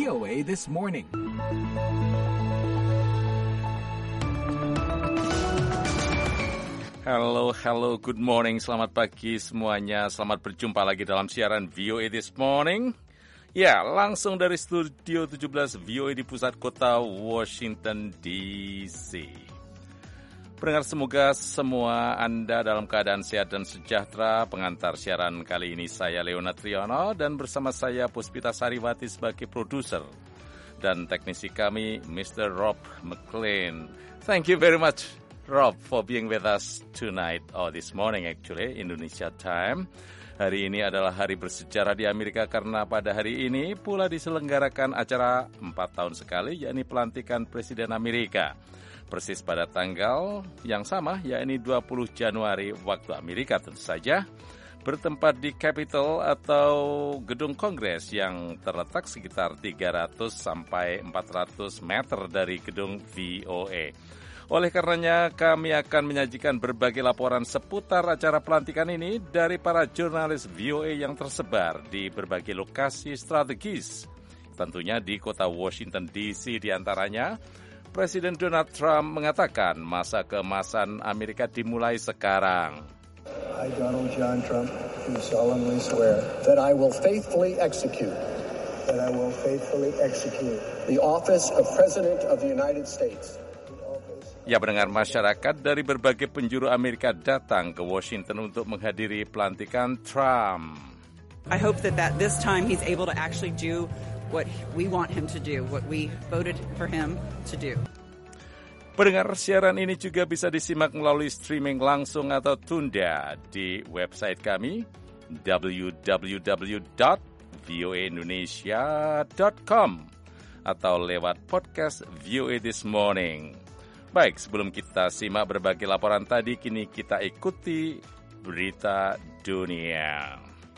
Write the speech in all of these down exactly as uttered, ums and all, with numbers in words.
O A This Morning. Halo, halo, good morning, selamat pagi semuanya. Selamat berjumpa lagi dalam siaran V O A This Morning. Ya, langsung dari studio tujuh belas V O A di pusat kota Washington D C. Pendengar, semoga semua Anda dalam keadaan sehat dan sejahtera. Pengantar siaran kali ini saya Leonard Triono dan bersama saya Puspita Sariwati sebagai produser. Dan teknisi kami mister Rob McLean. Thank you very much, Rob, for being with us tonight, or this morning actually, Indonesia time. Hari ini adalah hari bersejarah di Amerika karena pada hari ini pula diselenggarakan acara empat tahun sekali, yakni pelantikan Presiden Amerika. Persis pada tanggal yang sama, yakni dua puluh Januari waktu Amerika tentu saja, bertempat di Capitol atau gedung Kongres yang terletak sekitar tiga ratus sampai empat ratus meter dari gedung V O A. Oleh karenanya, kami akan menyajikan berbagai laporan seputar acara pelantikan ini dari para jurnalis V O A yang tersebar di berbagai lokasi strategis. Tentunya di kota Washington D C diantaranya, Presiden Donald Trump mengatakan masa keemasan Amerika dimulai sekarang. I, Donald John Trump, do solemnly swear that I will faithfully execute, that I will faithfully execute the office of President of the United States. Ya, pendengar, masyarakat dari berbagai penjuru Amerika datang ke Washington untuk menghadiri pelantikan Trump. I hope that, that this time he's able to actually do what we want him to do, what we voted for him to do. Pendengar, siaran ini juga bisa disimak melalui streaming langsung atau tunda di website kami w w w dot v o a indonesia dot com atau lewat podcast V O A This Morning. Baik, sebelum kita simak berbagai laporan tadi, kini kita ikuti berita dunia.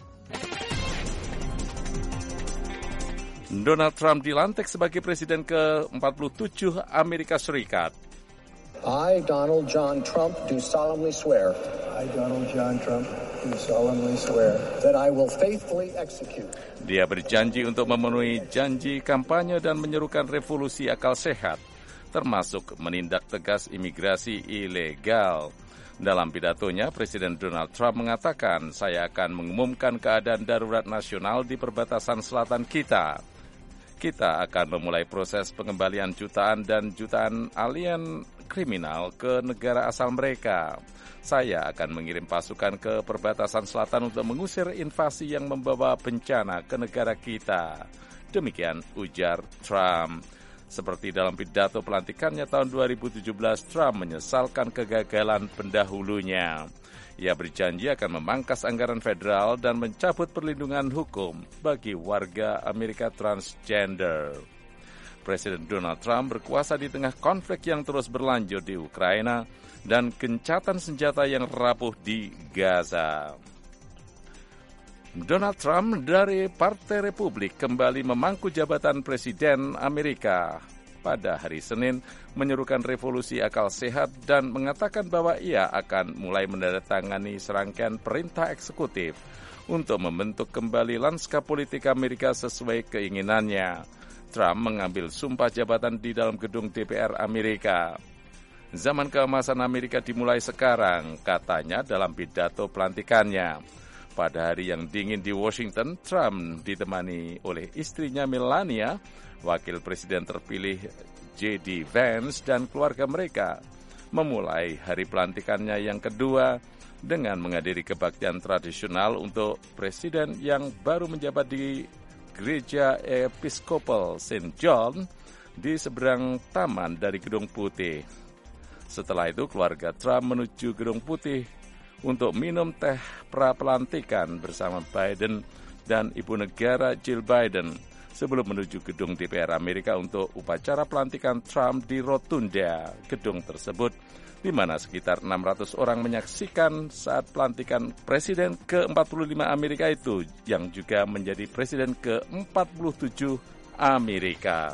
Donald Trump dilantik sebagai presiden ke empat puluh tujuh Amerika Serikat. I, Donald John Trump, do solemnly swear. I, Donald John Trump, do solemnly swear that I will faithfully execute. Dia berjanji untuk memenuhi janji kampanye dan menyerukan revolusi akal sehat, termasuk menindak tegas imigrasi ilegal. Dalam pidatonya, Presiden Donald Trump mengatakan, saya akan mengumumkan keadaan darurat nasional di perbatasan selatan kita. Kita akan memulai proses pengembalian jutaan dan jutaan alien kriminal ke negara asal mereka. Saya akan mengirim pasukan ke perbatasan selatan untuk mengusir invasi yang membawa bencana ke negara kita. Demikian ujar Trump. Seperti dalam pidato pelantikannya tahun dua ribu tujuh belas, Trump menyesalkan kegagalan pendahulunya. Ia berjanji akan memangkas anggaran federal dan mencabut perlindungan hukum bagi warga Amerika transgender. Presiden Donald Trump berkuasa di tengah konflik yang terus berlanjut di Ukraina dan gencatan senjata yang rapuh di Gaza. Donald Trump dari Partai Republik kembali memangku jabatan Presiden Amerika. Pada hari Senin, menyerukan revolusi akal sehat dan mengatakan bahwa ia akan mulai menandatangani serangkaian perintah eksekutif untuk membentuk kembali lanskap politik Amerika sesuai keinginannya. Trump mengambil sumpah jabatan di dalam gedung D P R Amerika. Zaman keemasan Amerika dimulai sekarang, katanya dalam pidato pelantikannya. Pada hari yang dingin di Washington, Trump ditemani oleh istrinya Melania, wakil presiden terpilih J D Vance dan keluarga mereka, memulai hari pelantikannya yang kedua dengan menghadiri kebaktian tradisional untuk presiden yang baru menjabat di Gereja Episkopal Saint John di seberang taman dari Gedung Putih. Setelah itu, keluarga Trump menuju Gedung Putih untuk minum teh pra-pelantikan bersama Biden dan Ibu Negara Jill Biden sebelum menuju gedung D P R Amerika untuk upacara pelantikan Trump di rotunda gedung tersebut, di mana sekitar enam ratus orang menyaksikan saat pelantikan Presiden ke empat puluh lima Amerika itu, yang juga menjadi Presiden ke empat puluh tujuh Amerika.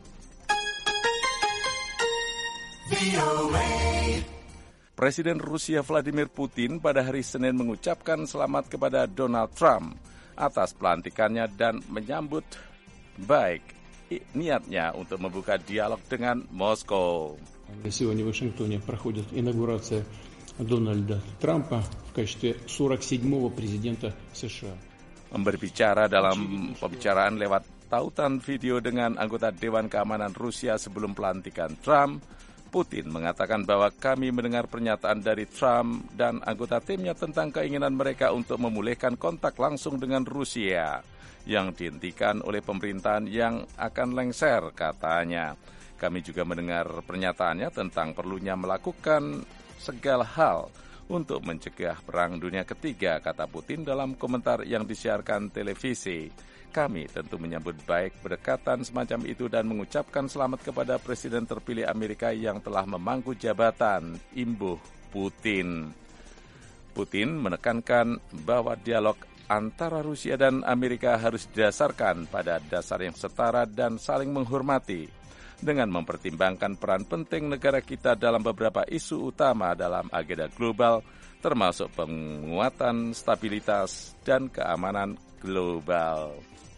Presiden Rusia Vladimir Putin pada hari Senin mengucapkan selamat kepada Donald Trump atas pelantikannya dan menyambut baik niatnya untuk membuka dialog dengan Moskow. Сегодня в Вашингтоне проходит инаугурация Дональда Трампа в качестве сорок седьмого президента США. Berbicara dalam pembicaraan lewat tautan video dengan anggota Dewan Keamanan Rusia sebelum pelantikan Trump, Putin mengatakan bahwa kami mendengar pernyataan dari Trump dan anggota timnya tentang keinginan mereka untuk memulihkan kontak langsung dengan Rusia yang dihentikan oleh pemerintahan yang akan lengser, katanya. Kami juga mendengar pernyataannya tentang perlunya melakukan segala hal untuk mencegah perang dunia ketiga, kata Putin dalam komentar yang disiarkan televisi. Kami tentu menyambut baik pendekatan semacam itu dan mengucapkan selamat kepada Presiden terpilih Amerika yang telah memangku jabatan, imbuh Putin. Putin menekankan bahwa dialog antara Rusia dan Amerika harus didasarkan pada dasar yang setara dan saling menghormati, dengan mempertimbangkan peran penting negara kita dalam beberapa isu utama dalam agenda global, termasuk penguatan stabilitas dan keamanan global.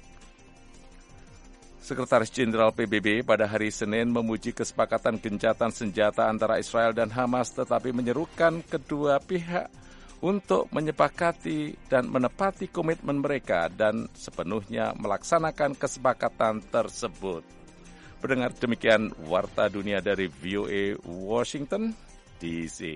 Sekretaris Jenderal P B B pada hari Senin memuji kesepakatan gencatan senjata antara Israel dan Hamas, tetapi menyerukan kedua pihak untuk menyepakati dan menepati komitmen mereka dan sepenuhnya melaksanakan kesepakatan tersebut. Pendengar, demikian Warta Dunia dari V O A Washington D C.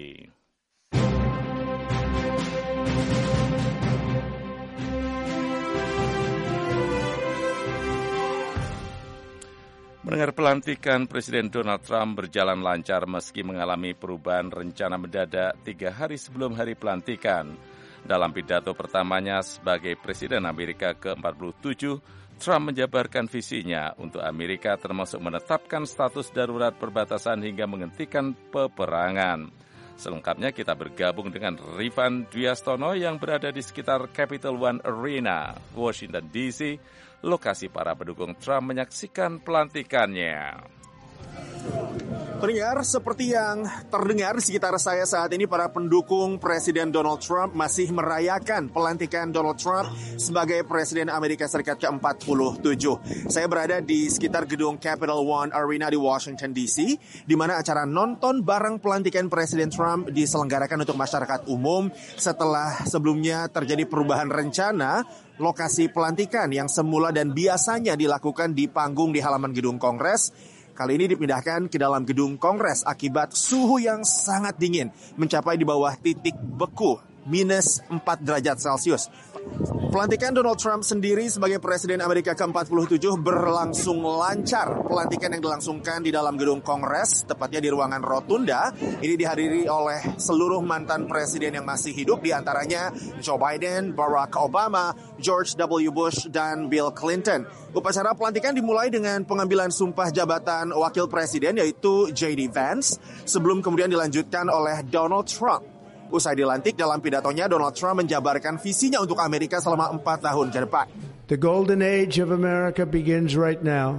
Mendengar pelantikan Presiden Donald Trump berjalan lancar meski mengalami perubahan rencana mendadak tiga hari sebelum hari pelantikan. Dalam pidato pertamanya sebagai Presiden Amerika ke empat puluh tujuh, Trump menjabarkan visinya untuk Amerika termasuk menetapkan status darurat perbatasan hingga menghentikan peperangan. Selengkapnya kita bergabung dengan Rifan Dwiastono yang berada di sekitar Capital One Arena, Washington D C, lokasi para pendukung Trump menyaksikan pelantikannya. Pendengar, seperti yang terdengar di sekitar saya saat ini, para pendukung Presiden Donald Trump masih merayakan pelantikan Donald Trump sebagai Presiden Amerika Serikat ke empat puluh tujuh. Saya berada di sekitar gedung Capital One Arena di Washington D C, di mana acara nonton bareng pelantikan Presiden Trump diselenggarakan untuk masyarakat umum setelah sebelumnya terjadi perubahan rencana lokasi pelantikan yang semula dan biasanya dilakukan di panggung di halaman gedung Kongres. Kali ini dipindahkan ke dalam gedung Kongres akibat suhu yang sangat dingin, mencapai di bawah titik beku, minus empat derajat Celcius. Pelantikan Donald Trump sendiri sebagai Presiden Amerika ke empat puluh tujuh berlangsung lancar. Pelantikan yang dilangsungkan di dalam gedung Kongres, tepatnya di ruangan rotunda, ini dihadiri oleh seluruh mantan presiden yang masih hidup, di antaranya Joe Biden, Barack Obama, George W. Bush, dan Bill Clinton. Upacara pelantikan dimulai dengan pengambilan sumpah jabatan wakil presiden, yaitu J D Vance, sebelum kemudian dilanjutkan oleh Donald Trump. Usai dilantik, dalam pidatonya Donald Trump menjabarkan visinya untuk Amerika selama empat tahun ke depan. The golden age of America begins right now.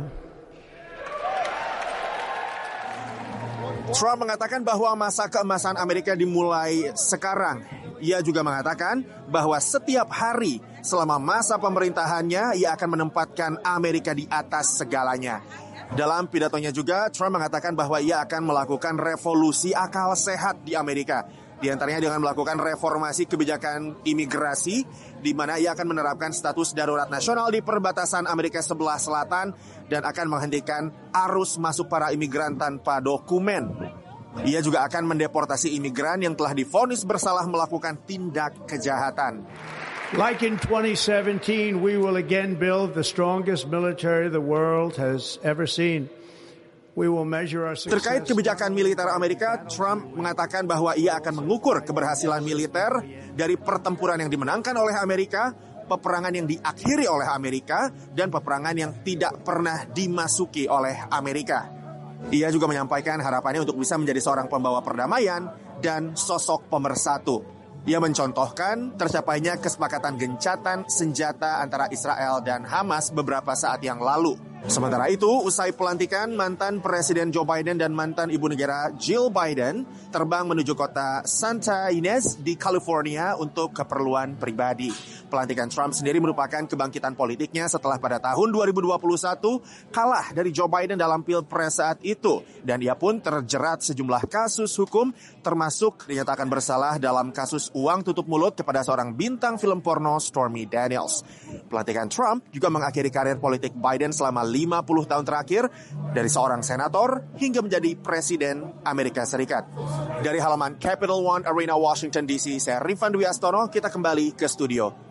Trump mengatakan bahwa masa keemasan Amerika dimulai sekarang. Ia juga mengatakan bahwa setiap hari selama masa pemerintahannya, ia akan menempatkan Amerika di atas segalanya. Dalam pidatonya juga, Trump mengatakan bahwa ia akan melakukan revolusi akal sehat di Amerika. Di antaranya dengan melakukan reformasi kebijakan imigrasi, di mana ia akan menerapkan status darurat nasional di perbatasan Amerika sebelah selatan dan akan menghentikan arus masuk para imigran tanpa dokumen. Ia juga akan mendeportasi imigran yang telah divonis bersalah melakukan tindak kejahatan. Like in twenty seventeen, we will again build the strongest military the world has ever seen. We will measure our success. Terkait kebijakan militer Amerika, Trump mengatakan bahwa ia akan mengukur keberhasilan militer dari pertempuran yang dimenangkan oleh Amerika, peperangan yang diakhiri oleh Amerika, dan peperangan yang tidak pernah dimasuki oleh Amerika. Ia juga menyampaikan harapannya untuk bisa menjadi seorang pembawa perdamaian dan sosok pemersatu. Ia mencontohkan tercapainya kesepakatan gencatan senjata antara Israel dan Hamas beberapa saat yang lalu. Sementara itu, usai pelantikan, mantan Presiden Joe Biden dan mantan Ibu Negara Jill Biden terbang menuju kota Santa Ynez di California untuk keperluan pribadi. Pelantikan Trump sendiri merupakan kebangkitan politiknya setelah pada tahun dua ribu dua puluh satu kalah dari Joe Biden dalam pilpres saat itu. Dan ia pun terjerat sejumlah kasus hukum, termasuk dinyatakan bersalah dalam kasus uang tutup mulut kepada seorang bintang film porno Stormy Daniels. Pelantikan Trump juga mengakhiri karir politik Biden selama lima puluh tahun terakhir, dari seorang senator hingga menjadi presiden Amerika Serikat. Dari halaman Capital One Arena, Washington D C, saya Rifan Dwi Astono, kita kembali ke studio.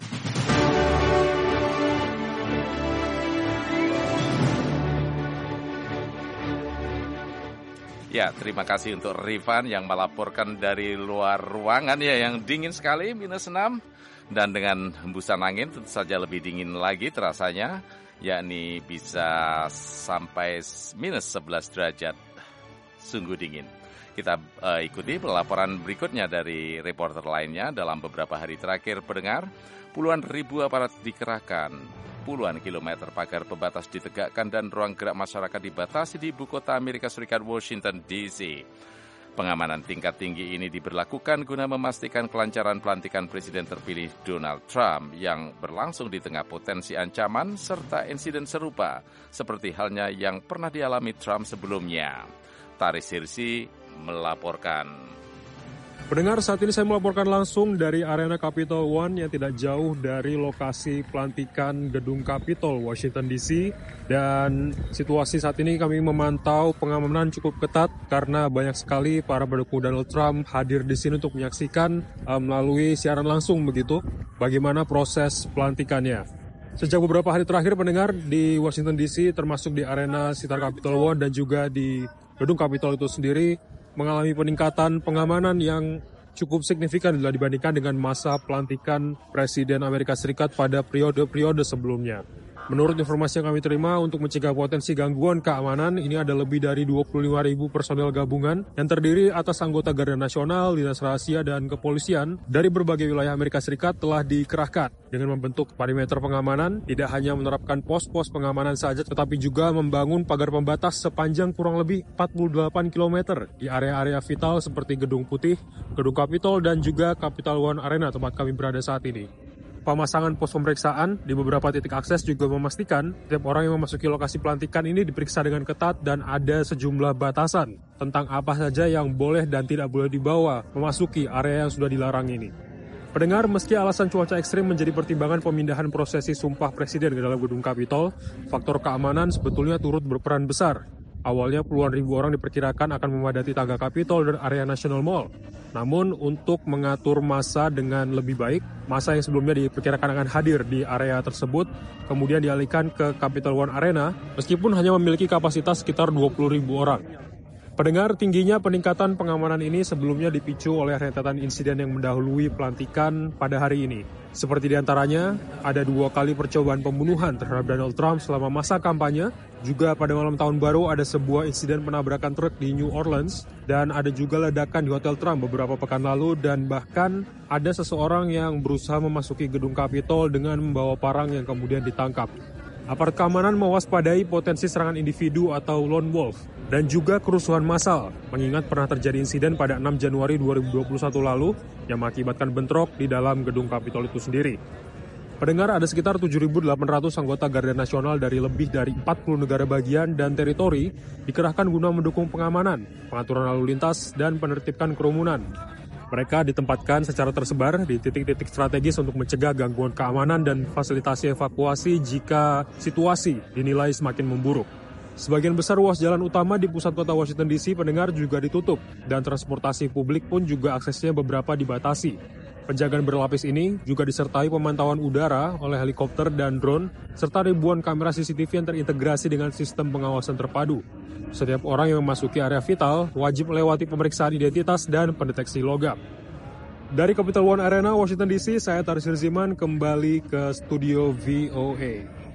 Ya, terima kasih untuk Rifan yang melaporkan dari luar ruangan ya, yang dingin sekali, minus enam. Dan dengan hembusan angin tentu saja lebih dingin lagi terasanya, yakni bisa sampai minus sebelas derajat. Sungguh dingin. Kita uh, ikuti laporan berikutnya dari reporter lainnya. Dalam beberapa hari terakhir pendengar, puluhan ribu aparat dikerahkan. Puluhan kilometer pagar pembatas ditegakkan dan ruang gerak masyarakat dibatasi di ibu kota Amerika Serikat, Washington D C. Pengamanan tingkat tinggi ini diberlakukan guna memastikan kelancaran pelantikan Presiden terpilih Donald Trump yang berlangsung di tengah potensi ancaman serta insiden serupa seperti halnya yang pernah dialami Trump sebelumnya. Taris Hirsi melaporkan. Pendengar, saat ini saya melaporkan langsung dari arena Capitol One yang tidak jauh dari lokasi pelantikan gedung Capitol, Washington D C. Dan situasi saat ini kami memantau pengamanan cukup ketat karena banyak sekali para pendukung Donald Trump hadir di sini untuk menyaksikan uh, melalui siaran langsung begitu bagaimana proses pelantikannya. Sejak beberapa hari terakhir pendengar di Washington D C, termasuk di arena sekitar Capitol One dan juga di gedung Capitol itu sendiri, mengalami peningkatan pengamanan yang cukup signifikan bila dibandingkan dengan masa pelantikan Presiden Amerika Serikat pada periode-periode sebelumnya. Menurut informasi yang kami terima, untuk mencegah potensi gangguan keamanan, ini ada lebih dari dua puluh lima ribu personel gabungan yang terdiri atas anggota Garda Nasional, Dinas Rahasia, dan Kepolisian dari berbagai wilayah Amerika Serikat telah dikerahkan dengan membentuk perimeter pengamanan, tidak hanya menerapkan pos-pos pengamanan saja, tetapi juga membangun pagar pembatas sepanjang kurang lebih empat puluh delapan kilometer di area-area vital seperti Gedung Putih, Gedung Capitol, dan juga Capital One Arena tempat kami berada saat ini. Pemasangan pos pemeriksaan di beberapa titik akses juga memastikan setiap orang yang memasuki lokasi pelantikan ini diperiksa dengan ketat dan ada sejumlah batasan tentang apa saja yang boleh dan tidak boleh dibawa memasuki area yang sudah dilarang ini. Pendengar, meski alasan cuaca ekstrim menjadi pertimbangan pemindahan prosesi sumpah presiden ke dalam gedung Capitol, faktor keamanan sebetulnya turut berperan besar. Awalnya puluhan ribu orang diperkirakan akan memadati tangga Capitol dan area National Mall. Namun untuk mengatur massa dengan lebih baik, massa yang sebelumnya diperkirakan akan hadir di area tersebut kemudian dialihkan ke Capital One Arena meskipun hanya memiliki kapasitas sekitar dua puluh ribu orang. Pendengar, tingginya peningkatan pengamanan ini sebelumnya dipicu oleh rentetan insiden yang mendahului pelantikan pada hari ini. Seperti diantaranya, ada dua kali percobaan pembunuhan terhadap Donald Trump selama masa kampanye. Juga pada malam tahun baru ada sebuah insiden penabrakan truk di New Orleans. Dan ada juga ledakan di Hotel Trump beberapa pekan lalu. Dan bahkan ada seseorang yang berusaha memasuki gedung Capitol dengan membawa parang yang kemudian ditangkap. Aparat keamanan mewaspadai potensi serangan individu atau lone wolf dan juga kerusuhan massal, mengingat pernah terjadi insiden pada enam Januari dua ribu dua puluh satu lalu yang mengakibatkan bentrok di dalam gedung Capitol itu sendiri. Pendengar, ada sekitar tujuh ribu delapan ratus anggota Garda Nasional dari lebih dari empat puluh negara bagian dan teritori dikerahkan guna mendukung pengamanan, pengaturan lalu lintas, dan penertiban kerumunan. Mereka ditempatkan secara tersebar di titik-titik strategis untuk mencegah gangguan keamanan dan fasilitasi evakuasi jika situasi dinilai semakin memburuk. Sebagian besar ruas jalan utama di pusat kota Washington D C pendengar juga ditutup dan transportasi publik pun juga aksesnya beberapa dibatasi. Penjagaan berlapis ini juga disertai pemantauan udara oleh helikopter dan drone serta ribuan kamera C C T V yang terintegrasi dengan sistem pengawasan terpadu. Setiap orang yang memasuki area vital wajib melewati pemeriksaan identitas dan pendeteksi logam. Dari Capital One Arena, Washington D C, saya Taris Hirziman kembali ke studio V O A.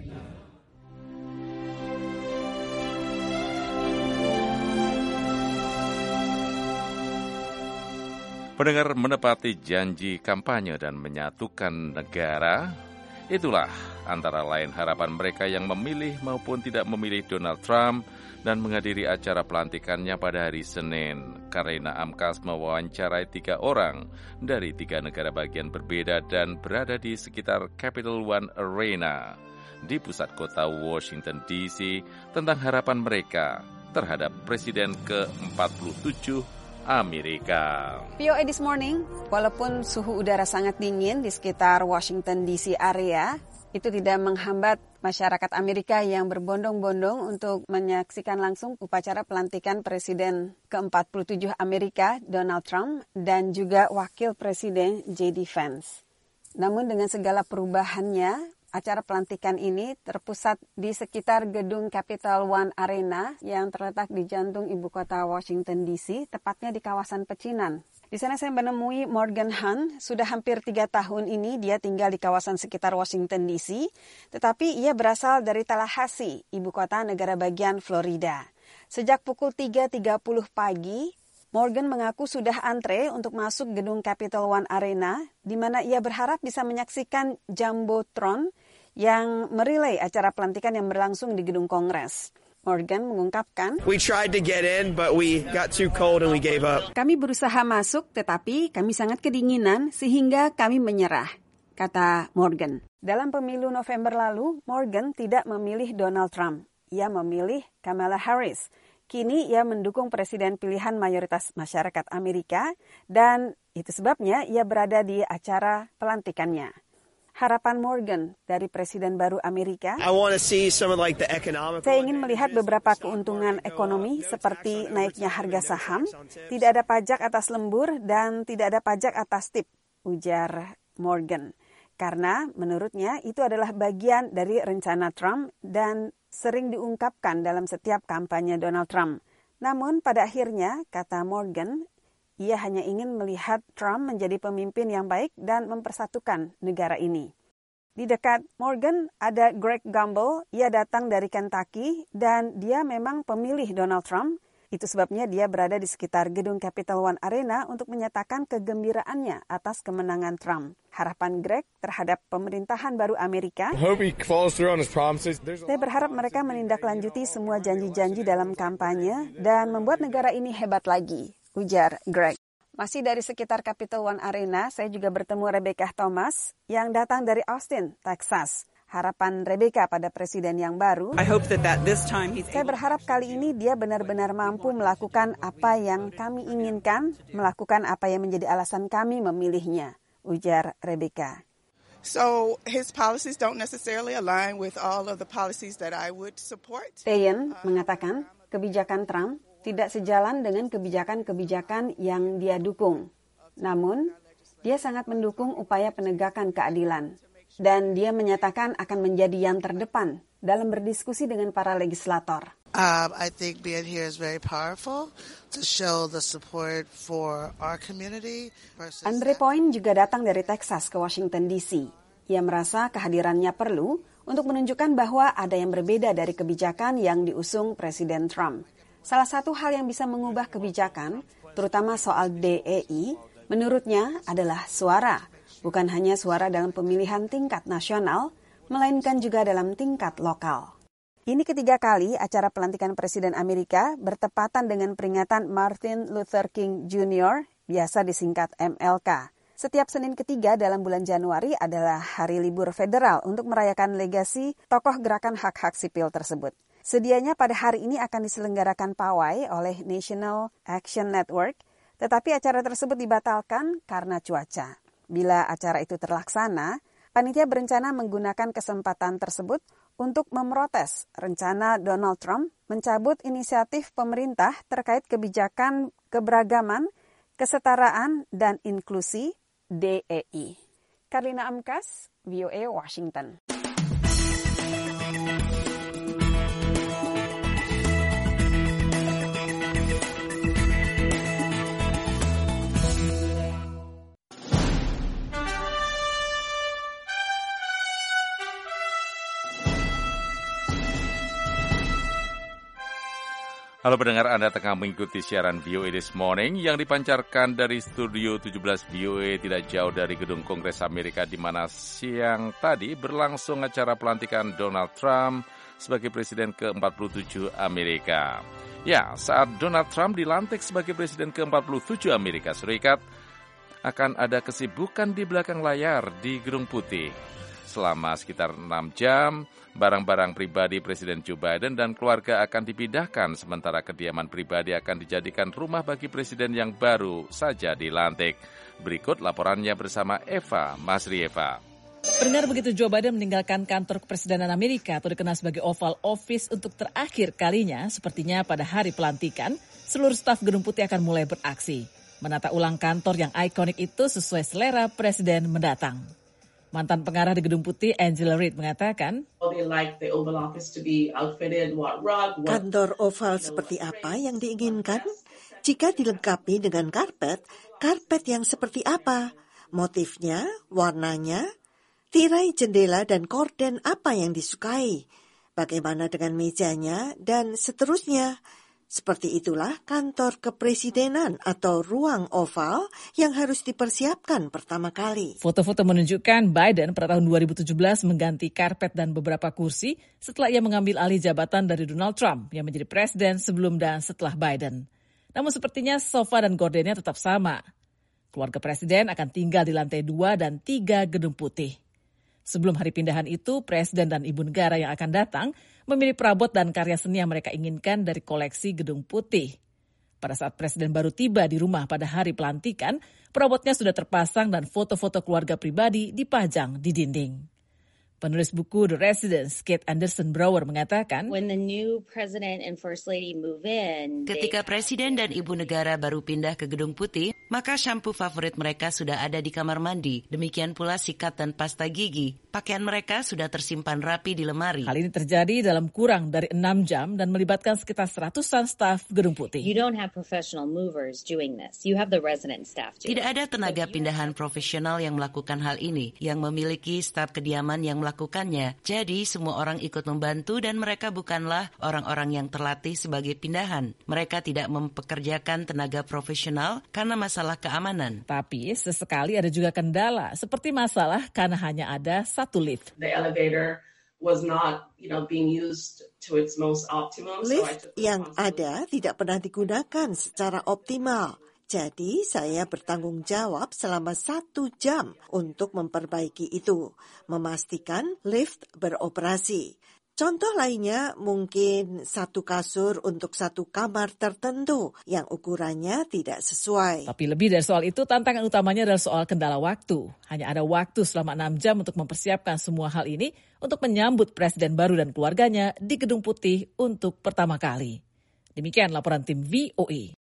Pendengar, menepati janji kampanye dan menyatukan negara, itulah antara lain harapan mereka yang memilih maupun tidak memilih Donald Trump dan menghadiri acara pelantikannya pada hari Senin. Karina Amkas mewawancarai tiga orang dari tiga negara bagian berbeda dan berada di sekitar Capital One Arena di pusat kota Washington D C tentang harapan mereka terhadap Presiden ke empat puluh tujuh Amerika. V O A This Morning, walaupun suhu udara sangat dingin di sekitar Washington D C area, itu tidak menghambat masyarakat Amerika yang berbondong-bondong untuk menyaksikan langsung upacara pelantikan Presiden ke empat puluh tujuh Amerika, Donald Trump, dan juga Wakil Presiden J D Vance. Namun dengan segala perubahannya, acara pelantikan ini terpusat di sekitar gedung Capital One Arena yang terletak di jantung ibu kota Washington D C, tepatnya di kawasan pecinan. Di sana saya menemui Morgan Hunt, sudah hampir tiga tahun ini dia tinggal di kawasan sekitar Washington D C, tetapi ia berasal dari Tallahassee, ibu kota negara bagian Florida. Sejak pukul tiga tiga puluh pagi, Morgan mengaku sudah antre untuk masuk gedung Capital One Arena, di mana ia berharap bisa menyaksikan Jumbotron yang merilai acara pelantikan yang berlangsung di gedung Kongres. Morgan mengungkapkan, We tried to get in, but we got too cold and we gave up. Kami berusaha masuk, tetapi kami sangat kedinginan sehingga kami menyerah, kata Morgan. Dalam pemilu November lalu, Morgan tidak memilih Donald Trump. Ia memilih Kamala Harris. Kini ia mendukung presiden pilihan mayoritas masyarakat Amerika dan itu sebabnya ia berada di acara pelantikannya. Harapan Morgan dari Presiden baru Amerika, I want to see some of like the economic. Saya ingin melihat beberapa keuntungan ekonomi seperti naiknya harga saham, tidak ada pajak atas lembur dan tidak ada pajak atas tip, ujar Morgan. Karena menurutnya itu adalah bagian dari rencana Trump dan sering diungkapkan dalam setiap kampanye Donald Trump. Namun pada akhirnya, kata Morgan, ia hanya ingin melihat Trump menjadi pemimpin yang baik dan mempersatukan negara ini. Di dekat Morgan ada Greg Gumbel, ia datang dari Kentucky dan dia memang pemilih Donald Trump. Itu sebabnya dia berada di sekitar gedung Capital One Arena untuk menyatakan kegembiraannya atas kemenangan Trump. Harapan Greg terhadap pemerintahan baru Amerika, saya berharap mereka menindaklanjuti semua janji-janji dalam kampanye dan membuat negara ini hebat lagi, ujar Greg. Masih dari sekitar Capital One Arena, saya juga bertemu Rebecca Thomas yang datang dari Austin, Texas. Harapan Rebecca pada presiden yang baru, I hope that, that this time he's saya berharap kali ini dia benar-benar mampu melakukan apa yang kami inginkan, melakukan apa yang menjadi alasan kami memilihnya, ujar Rebecca. So his policies don't necessarily align with all of the policies that I would support. Payen mengatakan kebijakan Trump tidak sejalan dengan kebijakan-kebijakan yang dia dukung. Namun, dia sangat mendukung upaya penegakan keadilan. Dan dia menyatakan akan menjadi yang terdepan dalam berdiskusi dengan para legislator. Um, I think being here is very powerful to show the support for our community. Andre Point juga datang dari Texas ke Washington D C. Ia merasa kehadirannya perlu untuk menunjukkan bahwa ada yang berbeda dari kebijakan yang diusung Presiden Trump. Salah satu hal yang bisa mengubah kebijakan, terutama soal D E I, menurutnya adalah suara. Bukan hanya suara dalam pemilihan tingkat nasional, melainkan juga dalam tingkat lokal. Ini ketiga kali acara pelantikan Presiden Amerika bertepatan dengan peringatan Martin Luther King Junior, biasa disingkat M L K. Setiap Senin ketiga dalam bulan Januari adalah hari libur federal untuk merayakan legasi tokoh gerakan hak-hak sipil tersebut. Sedianya pada hari ini akan diselenggarakan pawai oleh National Action Network, tetapi acara tersebut dibatalkan karena cuaca. Bila acara itu terlaksana, panitia berencana menggunakan kesempatan tersebut untuk memprotes rencana Donald Trump mencabut inisiatif pemerintah terkait kebijakan keberagaman, kesetaraan, dan inklusi D E I. Karina Amkas, V O A Washington. Halo pendengar, Anda tengah mengikuti siaran V O A This Morning yang dipancarkan dari Studio tujuh belas V O A tidak jauh dari Gedung Kongres Amerika, di mana siang tadi berlangsung acara pelantikan Donald Trump sebagai presiden ke empat puluh tujuh Amerika. Ya, saat Donald Trump dilantik sebagai presiden ke empat puluh tujuh Amerika Serikat, akan ada kesibukan di belakang layar di Gedung Putih. Selama sekitar enam jam, barang-barang pribadi Presiden Joe Biden dan keluarga akan dipindahkan, sementara kediaman pribadi akan dijadikan rumah bagi presiden yang baru saja dilantik. Berikut laporannya bersama Eva Masrieva. Pendengar, begitu Joe Biden meninggalkan kantor kepresidenan Amerika atau dikenal sebagai Oval Office untuk terakhir kalinya, sepertinya pada hari pelantikan, seluruh staf Gedung Putih akan mulai beraksi. Menata ulang kantor yang ikonik itu sesuai selera presiden mendatang. Mantan pengarah di Gedung Putih, Angela Reid, mengatakan, kantor oval seperti apa yang diinginkan? Jika dilengkapi dengan karpet, karpet yang seperti apa? Motifnya, warnanya, tirai jendela dan korden apa yang disukai? Bagaimana dengan mejanya dan seterusnya? Seperti itulah kantor kepresidenan atau ruang oval yang harus dipersiapkan pertama kali. Foto-foto menunjukkan Biden pada tahun dua ribu tujuh belas mengganti karpet dan beberapa kursi setelah ia mengambil alih jabatan dari Donald Trump yang menjadi presiden sebelum dan setelah Biden. Namun sepertinya sofa dan gordennya tetap sama. Keluarga presiden akan tinggal di lantai dua dan tiga Gedung Putih. Sebelum hari pindahan itu, presiden dan ibu negara yang akan datang memilih perabot dan karya seni yang mereka inginkan dari koleksi Gedung Putih. Pada saat presiden baru tiba di rumah pada hari pelantikan, perabotnya sudah terpasang dan foto-foto keluarga pribadi dipajang di dinding. Penulis buku The Residence, Kate Anderson Brower, mengatakan, When the new president and first lady move in, ketika presiden dan ibu negara baru pindah ke Gedung Putih, maka shampoo favorit mereka sudah ada di kamar mandi. Demikian pula sikat dan pasta gigi. Pakaian mereka sudah tersimpan rapi di lemari. Hal ini terjadi dalam kurang dari enam jam dan melibatkan sekitar seratusan staf Gedung Putih. You don't have professional movers doing this. You have the resident staff doing it. Tidak ada tenaga pindahan profesional yang melakukan hal ini, yang memiliki staf kediaman yang melakukannya. Jadi semua orang ikut membantu dan mereka bukanlah orang-orang yang terlatih sebagai pindahan. Mereka tidak mempekerjakan tenaga profesional karena masalah keamanan. Tapi sesekali ada juga kendala, seperti masalah karena hanya ada satu lift. The elevator was not, you know, being used to its most optimum. Lift so yang ada tidak pernah digunakan secara optimal. Jadi saya bertanggung jawab selama satu jam untuk memperbaiki itu, memastikan lift beroperasi. Contoh lainnya mungkin satu kasur untuk satu kamar tertentu yang ukurannya tidak sesuai. Tapi lebih dari soal itu, tantangan utamanya adalah soal kendala waktu. Hanya ada waktu selama enam jam untuk mempersiapkan semua hal ini untuk menyambut presiden baru dan keluarganya di Gedung Putih untuk pertama kali. Demikian laporan tim V O A.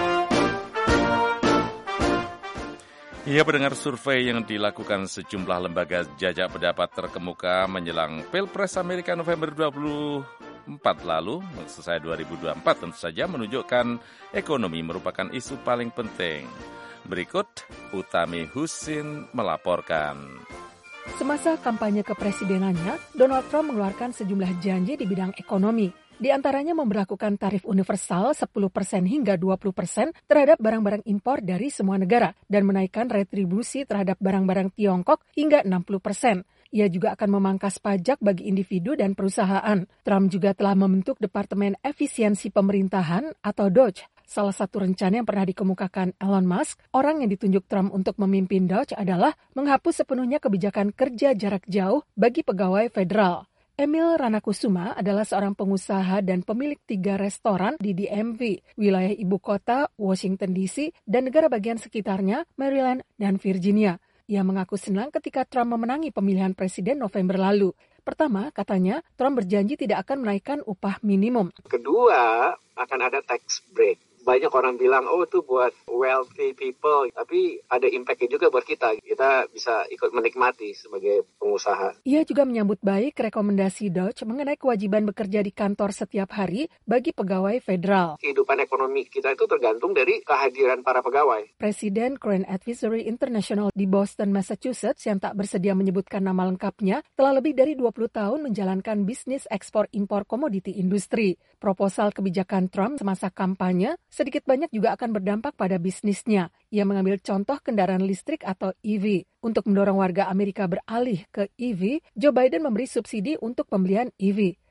Ia mendengar survei yang dilakukan sejumlah lembaga jajak pendapat terkemuka menjelang Pilpres Amerika November dua puluh empat lalu, selesai dua ribu dua puluh empat tentu saja menunjukkan ekonomi merupakan isu paling penting. Berikut Utami Husin melaporkan. Semasa kampanye kepresidenannya, Donald Trump mengeluarkan sejumlah janji di bidang ekonomi. Di antaranya memberlakukan tarif universal sepuluh persen hingga dua puluh persen terhadap barang-barang impor dari semua negara dan menaikkan retribusi terhadap barang-barang Tiongkok hingga enam puluh persen. Ia juga akan memangkas pajak bagi individu dan perusahaan. Trump juga telah membentuk Departemen Efisiensi Pemerintahan atau D O G E. Salah satu rencana yang pernah dikemukakan Elon Musk, orang yang ditunjuk Trump untuk memimpin D O G E adalah menghapus sepenuhnya kebijakan kerja jarak jauh bagi pegawai federal. Emil Ranakusuma adalah seorang pengusaha dan pemilik tiga restoran di D M V, wilayah ibu kota Washington D C dan negara bagian sekitarnya, Maryland dan Virginia. Ia mengaku senang ketika Trump memenangi pemilihan presiden November lalu. Pertama, katanya, Trump berjanji tidak akan menaikkan upah minimum. Kedua, akan ada tax break. Banyak orang bilang, oh itu buat wealthy people, tapi ada impact-nya juga buat kita. Kita bisa ikut menikmati sebagai pengusaha. Ia juga menyambut baik rekomendasi D O G E mengenai kewajiban bekerja di kantor setiap hari bagi pegawai federal. Kehidupan ekonomi kita itu tergantung dari kehadiran para pegawai. Presiden Crane Advisory International di Boston, Massachusetts yang tak bersedia menyebutkan nama lengkapnya telah lebih dari dua puluh tahun menjalankan bisnis ekspor-impor komoditi industri. Proposal kebijakan Trump semasa kampanye sedikit banyak juga akan berdampak pada bisnisnya. Ia mengambil contoh kendaraan listrik atau E V. Untuk mendorong warga Amerika beralih ke E V, Joe Biden memberi subsidi untuk pembelian E V.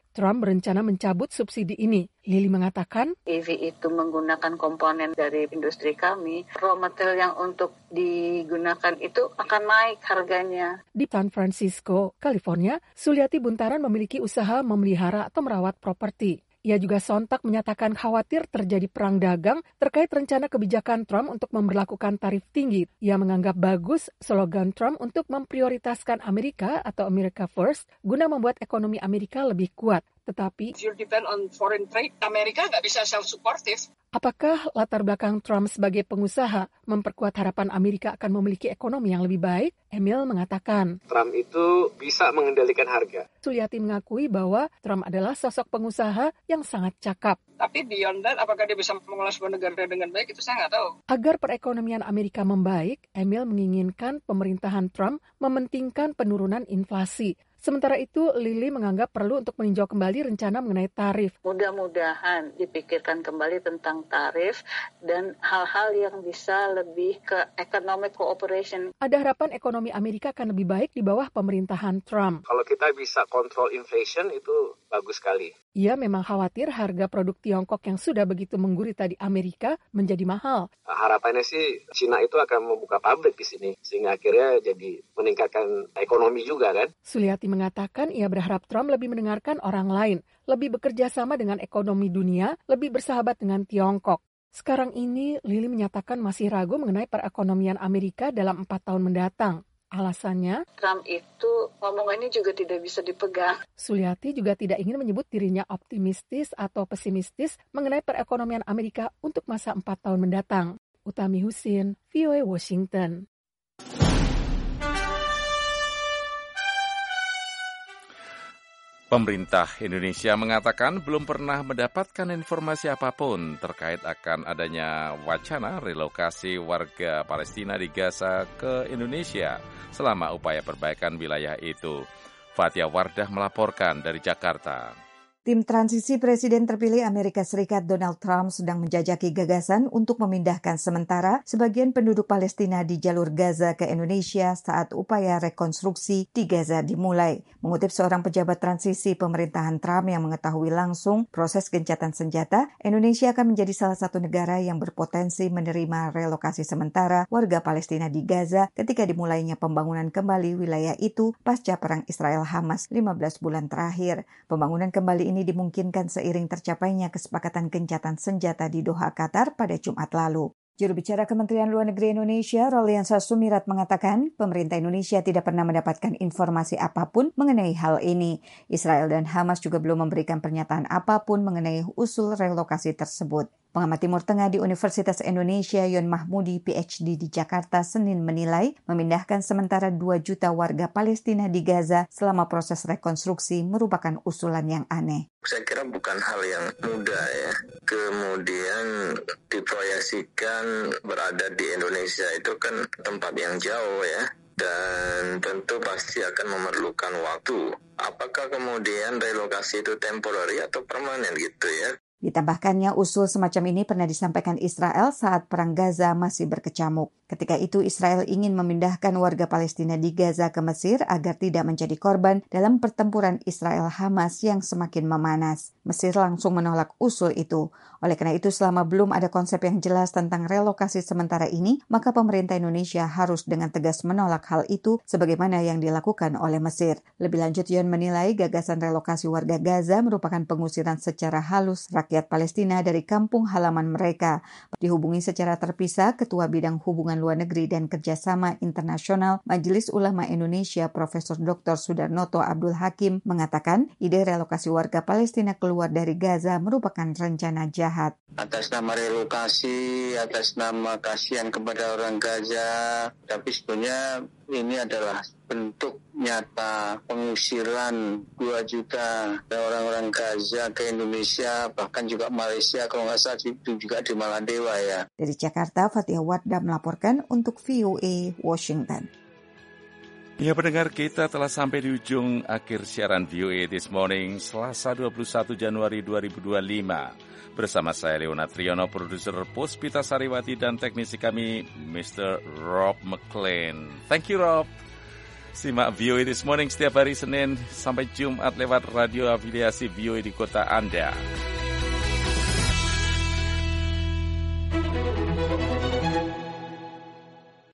Trump berencana mencabut subsidi ini. Lily mengatakan, E V itu menggunakan komponen dari industri kami, raw material yang untuk digunakan itu akan naik harganya. Di San Francisco, California, Suliati Buntaran memiliki usaha memelihara atau merawat properti. Ia juga sontak menyatakan khawatir terjadi perang dagang terkait rencana kebijakan Trump untuk memberlakukan tarif tinggi. Ia menganggap bagus slogan Trump untuk memprioritaskan Amerika atau America First guna membuat ekonomi Amerika lebih kuat. Tetapi, if you depend on foreign trade, Amerika nggak bisa self-supportive. Apakah latar belakang Trump sebagai pengusaha memperkuat harapan Amerika akan memiliki ekonomi yang lebih baik? Emil mengatakan, Trump itu bisa mengendalikan harga. Suliati mengakui bahwa Trump adalah sosok pengusaha yang sangat cakap. Tapi beyond that, apakah dia bisa mengelola sebuah negara dengan baik, itu saya nggak tahu. Agar perekonomian Amerika membaik, Emil menginginkan pemerintahan Trump mementingkan penurunan inflasi. Sementara itu, Lily menganggap perlu untuk meninjau kembali rencana mengenai tarif. Mudah-mudahan dipikirkan kembali tentang tarif dan hal-hal yang bisa lebih ke economic cooperation. Ada harapan ekonomi Amerika akan lebih baik di bawah pemerintahan Trump. Kalau kita bisa kontrol inflation, itu bagus sekali. Ia memang khawatir harga produk Tiongkok yang sudah begitu menggurita di Amerika menjadi mahal. Harapannya sih Cina itu akan membuka pabrik di sini, sehingga akhirnya jadi meningkatkan ekonomi juga kan. Suliati mengatakan ia berharap Trump lebih mendengarkan orang lain, lebih bekerja sama dengan ekonomi dunia, lebih bersahabat dengan Tiongkok. Sekarang ini, Lily menyatakan masih ragu mengenai perekonomian Amerika dalam empat tahun mendatang. Alasannya, Trump itu omongannya juga tidak bisa dipegang. Suliati juga tidak ingin menyebut dirinya optimistis atau pesimistis mengenai perekonomian Amerika untuk masa empat tahun mendatang. Utami Husin, V O A Washington. Pemerintah Indonesia mengatakan belum pernah mendapatkan informasi apapun terkait akan adanya wacana relokasi warga Palestina di Gaza ke Indonesia selama upaya perbaikan wilayah itu. Fathia Wardah melaporkan dari Jakarta. Tim transisi Presiden terpilih Amerika Serikat Donald Trump sedang menjajaki gagasan untuk memindahkan sementara sebagian penduduk Palestina di jalur Gaza ke Indonesia saat upaya rekonstruksi di Gaza dimulai. Mengutip seorang pejabat transisi pemerintahan Trump yang mengetahui langsung proses gencatan senjata, Indonesia akan menjadi salah satu negara yang berpotensi menerima relokasi sementara warga Palestina di Gaza ketika dimulainya pembangunan kembali wilayah itu pasca perang Israel-Hamas lima belas bulan terakhir. Pembangunan kembali ini dimungkinkan seiring tercapainya kesepakatan gencatan senjata di Doha, Qatar pada Jumat lalu. Juru bicara Kementerian Luar Negeri Indonesia, Roliansa Sumirat mengatakan, pemerintah Indonesia tidak pernah mendapatkan informasi apapun mengenai hal ini. Israel dan Hamas juga belum memberikan pernyataan apapun mengenai usul relokasi tersebut. Pengamat Timur Tengah di Universitas Indonesia, Yon Mahmudi, P H D di Jakarta, Senin menilai memindahkan sementara dua juta warga Palestina di Gaza selama proses rekonstruksi merupakan usulan yang aneh. Saya kira bukan hal yang mudah ya. Kemudian diproyeksikan berada di Indonesia itu kan tempat yang jauh ya. Dan tentu pasti akan memerlukan waktu. Apakah kemudian relokasi itu temporary atau permanen gitu ya? Ditambahkannya, usul semacam ini pernah disampaikan Israel saat perang Gaza masih berkecamuk. Ketika itu Israel ingin memindahkan warga Palestina di Gaza ke Mesir agar tidak menjadi korban dalam pertempuran Israel-Hamas yang semakin memanas. Mesir langsung menolak usul itu. Oleh karena itu, selama belum ada konsep yang jelas tentang relokasi sementara ini, maka pemerintah Indonesia harus dengan tegas menolak hal itu sebagaimana yang dilakukan oleh Mesir. Lebih lanjut, Yon menilai gagasan relokasi warga Gaza merupakan pengusiran secara halus rakyat Palestina dari kampung halaman mereka. Dihubungi secara terpisah, Ketua Bidang Hubungan Luar Negeri dan Kerjasama Internasional Majelis Ulama Indonesia Profesor Doktor Sudarnoto Abdul Hakim mengatakan ide relokasi warga Palestina keluar dari Gaza merupakan rencana jahat. Atas nama relokasi, atas nama kasihan kepada orang Gaza, tapi sebenarnya ini adalah bentuk nyata pengusiran dua juta orang-orang Gaza ke Indonesia, bahkan juga Malaysia, kalau nggak salah itu juga di Maladewa ya. Dari Jakarta, Fathia Wardah melaporkan untuk V O A Washington. Ya pendengar, kita telah sampai di ujung akhir siaran V O A This Morning, Selasa dua puluh satu Januari dua ribu dua puluh lima. Bersama saya Leonard Triono, produser Puspita Sariwati, dan teknisi kami Mister Rob McLean. Thank you, Rob. Simak V O A This Morning setiap hari Senin sampai Jumat lewat radio afiliasi V O A di kota Anda.